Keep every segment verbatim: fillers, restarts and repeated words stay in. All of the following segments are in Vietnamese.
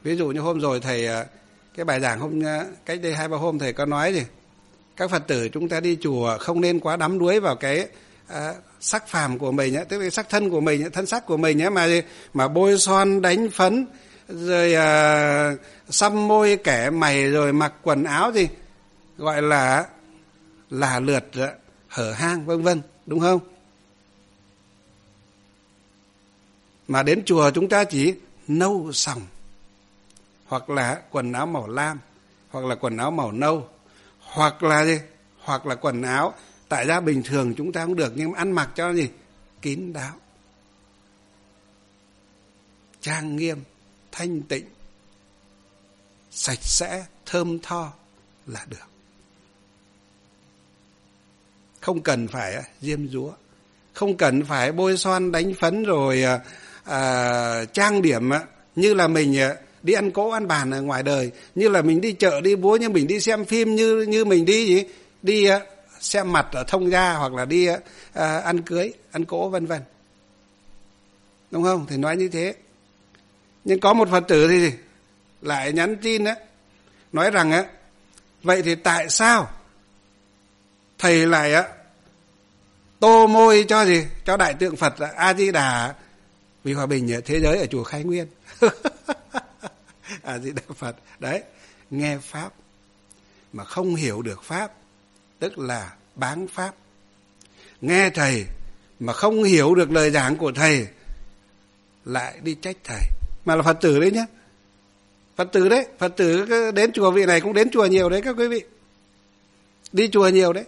Ví dụ như hôm rồi thầy, cái bài giảng hôm cách đây hai ba hôm thầy có nói gì, các Phật tử chúng ta đi chùa không nên quá đắm đuối vào cái à, sắc phàm của mình, tức là sắc thân của mình, thân sắc của mình mà mà bôi son đánh phấn rồi à, xăm môi kẻ mày rồi mặc quần áo gì gọi là là lượt hở hang vân vân, đúng không? Mà đến chùa chúng ta chỉ nâu sòng, hoặc là quần áo màu lam, hoặc là quần áo màu nâu, hoặc là gì, hoặc là quần áo tại ra bình thường chúng ta cũng được, nhưng mà ăn mặc cho gì kín đáo, trang nghiêm, thanh tịnh, sạch sẽ, thơm tho là được. Không cần phải diêm dúa, không cần phải bôi son đánh phấn rồi à, à, trang điểm như là mình đi ăn cỗ ăn bàn ở ngoài đời, như là mình đi chợ đi búa, như mình đi xem phim, như như mình đi gì đi uh, xem mặt ở thông gia, hoặc là đi uh, ăn cưới ăn cỗ vân vân, đúng không? Thì nói như thế. Nhưng có một Phật tử thì lại nhắn tin á, nói rằng á, vậy thì tại sao thầy lại á tô môi cho gì, cho đại tượng Phật A Di Đà Vì Hòa Bình thế giới ở chùa Khai Nguyên. A Di Đà Phật đấy, nghe pháp mà không hiểu được pháp tức là báng pháp, nghe thầy mà không hiểu được lời giảng của thầy lại đi trách thầy, mà là Phật tử đấy nhé, Phật tử đấy, Phật tử đến chùa vị này cũng đến chùa nhiều đấy các quý vị, đi chùa nhiều đấy,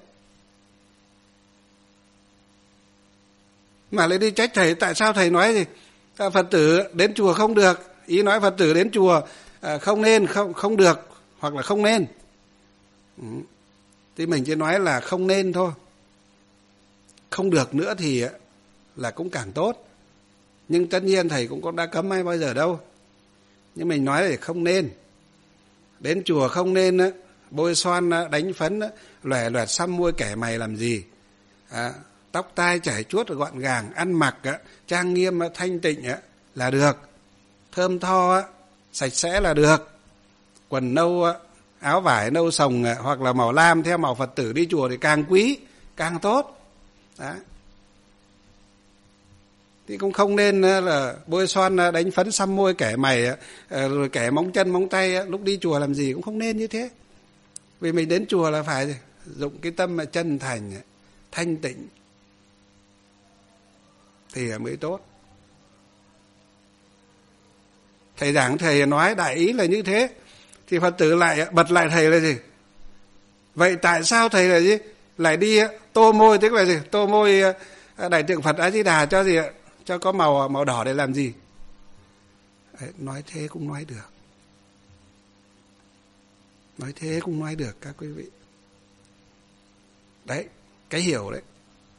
mà lại đi trách thầy. Tại sao thầy nói gì Phật tử đến chùa không được, ý nói Phật tử đến chùa không nên, không không được, hoặc là không nên. Ừ. Thì mình chỉ nói là không nên thôi, không được nữa thì là cũng càng tốt. Nhưng tất nhiên thầy cũng có đã cấm hay bao giờ đâu, nhưng mình nói là không nên. Đến chùa không nên bôi son đánh phấn lòe loẹt xăm môi kẻ mày làm gì, à, tóc tai chải chuốt gọn gàng, ăn mặc trang nghiêm thanh tịnh là được, thơm tho sạch sẽ là được. Quần nâu, áo vải nâu sồng hoặc là màu lam theo màu Phật tử đi chùa thì càng quý, càng tốt. Đó. Thì cũng không nên là bôi son đánh phấn xăm môi kẻ mày rồi kẻ móng chân móng tay lúc đi chùa làm gì, cũng không nên như thế. Vì mình đến chùa là phải dụng cái tâm chân thành, thanh tịnh thì mới tốt. Thầy giảng thầy nói đại ý là như thế, thì Phật tử lại bật lại thầy là gì? Vậy tại sao thầy là gì? Lại đi tô môi, tức là gì? Tô môi đại tượng Phật A Di Đà cho gì ạ? Cho có màu màu đỏ để làm gì? Đấy, nói thế cũng nói được. Nói thế cũng nói được các quý vị. Đấy, cái hiểu đấy.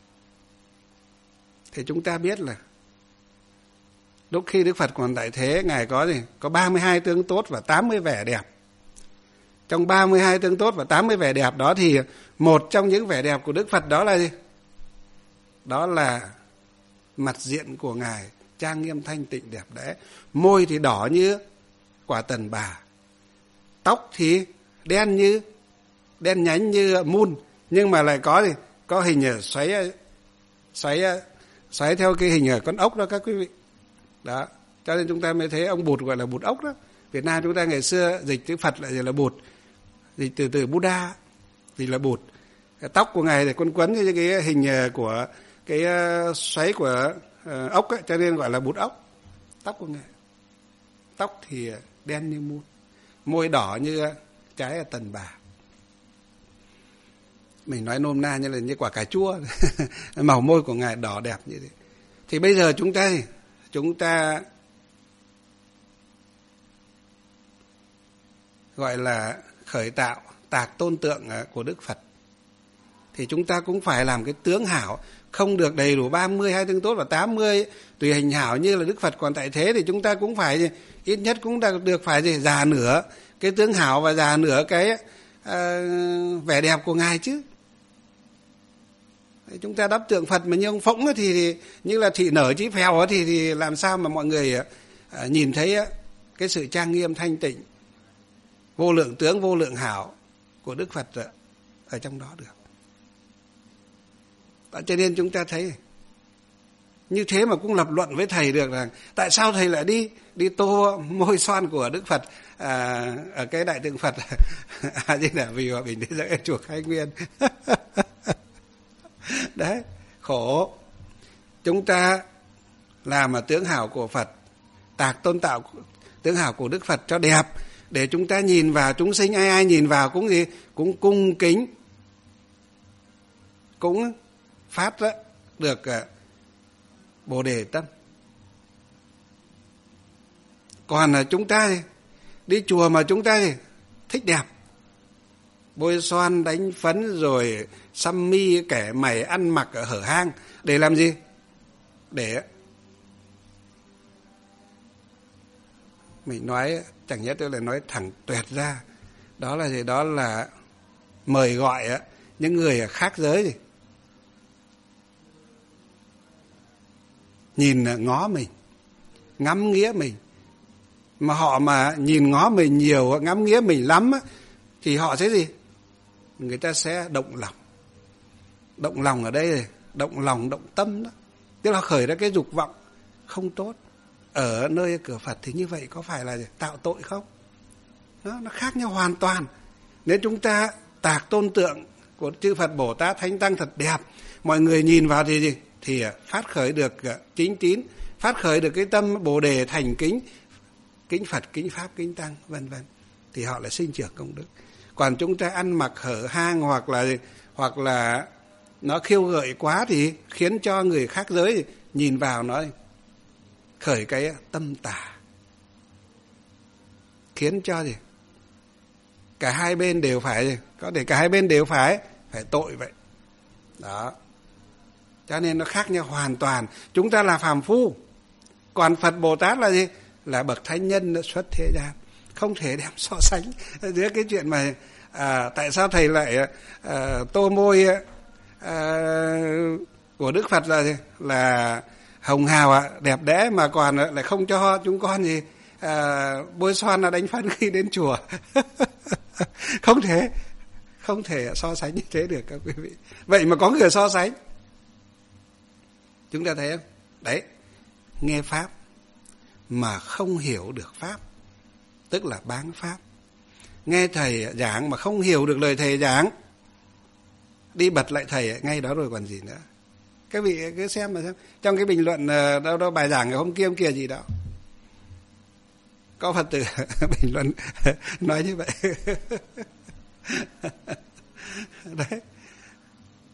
Thì chúng ta biết là lúc khi Đức Phật còn tại thế, Ngài có gì? Có ba mươi hai tướng tốt và tám mươi vẻ đẹp. Trong ba mươi hai tướng tốt và tám mươi vẻ đẹp đó thì một trong những vẻ đẹp của Đức Phật đó là gì? Đó là mặt diện của Ngài trang nghiêm thanh tịnh đẹp đẽ. Môi thì đỏ như quả tần bà. Tóc thì đen như đen nhánh như mun, nhưng mà lại có gì? Có hình xoáy xoáy xoáy theo cái hình con ốc đó các quý vị. Đó, cho nên chúng ta mới thấy ông Bụt gọi là Bụt ốc đó. Việt Nam chúng ta ngày xưa dịch chữ Phật lại là Bụt, dịch từ từ Buddha vì là Bụt. Cái tóc của Ngài thì quấn quấn như cái hình của cái xoáy của ốc ấy, cho nên gọi là Bụt ốc. Tóc của Ngài, tóc thì đen như mun, môi đỏ như trái tần bà. Mình nói nôm na như là như quả cà chua. Màu môi của Ngài đỏ đẹp như thế. Thì bây giờ chúng ta chúng ta gọi là khởi tạo tạc tôn tượng của Đức Phật, thì chúng ta cũng phải làm cái tướng hảo, không được đầy đủ ba mươi hai tướng tốt và tám mươi tùy hình hảo như là Đức Phật còn tại thế, thì chúng ta cũng phải ít nhất cũng được phải gì già nửa cái tướng hảo và già nửa cái uh, vẻ đẹp của Ngài chứ. Chúng ta đắp tượng Phật mà như ông Phỗng thì, thì như là thị nở chí phèo thì, thì làm sao mà mọi người uh, nhìn thấy uh, cái sự trang nghiêm thanh tịnh, vô lượng tướng vô lượng hảo của Đức Phật ở trong đó được. Đó, cho nên chúng ta thấy như thế mà cũng lập luận với thầy được rằng tại sao thầy lại đi đi tô môi son của Đức Phật à, ở cái đại tượng Phật A Di Đà Vì Hòa Bình Thế Giới chùa Khai Nguyên. Đấy, khổ. Chúng ta làm mà tướng hảo của Phật, tạc tôn tạo tướng hảo của Đức Phật cho đẹp, để chúng ta nhìn vào, chúng sinh ai ai nhìn vào cũng gì, cũng cung kính, cũng phát được Bồ Đề tâm. Còn là chúng ta thì đi chùa mà chúng ta thì thích đẹp, bôi son đánh phấn rồi xăm mi kẻ mày ăn mặc ở hở hang để làm gì? Để mình nói chẳng nhất tôi lại nói thẳng tuyệt ra, đó là gì? Đó là mời gọi những người khác giới gì nhìn ngó mình, ngắm nghía mình. Mà họ mà nhìn ngó mình nhiều, ngắm nghía mình lắm thì họ sẽ gì? Người ta sẽ động lòng. Động lòng ở đây, động lòng, động tâm đó. Tức là khởi ra cái dục vọng không tốt ở nơi cửa Phật, thì như vậy có phải là tạo tội không? Nó, nó khác nhau hoàn toàn. Nếu chúng ta tạc tôn tượng của chư Phật Bồ Tát Thánh Tăng thật đẹp, mọi người nhìn vào thì gì? Thì phát khởi được chính tín, phát khởi được cái tâm Bồ Đề thành kính, kính Phật, kính Pháp, kính Tăng, vân vân, thì họ lại sinh trưởng công đức. Còn chúng ta ăn mặc hở hang hoặc là hoặc là nó khiêu gợi quá thì khiến cho người khác giới nhìn vào nó khởi cái tâm tà, khiến cho gì? Cả hai bên đều phải, có thể cả hai bên đều phải phải tội vậy. Đó. Cho nên nó khác nhau hoàn toàn. Chúng ta là phàm phu, còn Phật Bồ Tát là gì? Là bậc thánh nhân xuất thế gian. Không thể đem so sánh giữa cái chuyện mà à, tại sao thầy lại à, tô môi à, của Đức Phật là gì? Là hồng hào ạ, đẹp đẽ, mà còn lại không cho chúng con gì à, bôi son là đánh phấn khi đến chùa. Không thể, không thể so sánh như thế được các quý vị. Vậy mà có người so sánh. Chúng ta thấy không? Đấy, nghe Pháp mà không hiểu được Pháp, tức là báng Pháp. Nghe thầy giảng mà không hiểu được lời thầy giảng, đi bật lại thầy ngay đó rồi còn gì nữa. Các vị cứ xem mà xem. Trong cái bình luận đâu đó bài giảng ngày hôm kia hôm kia gì đó, có Phật tử bình luận nói như vậy. Đấy.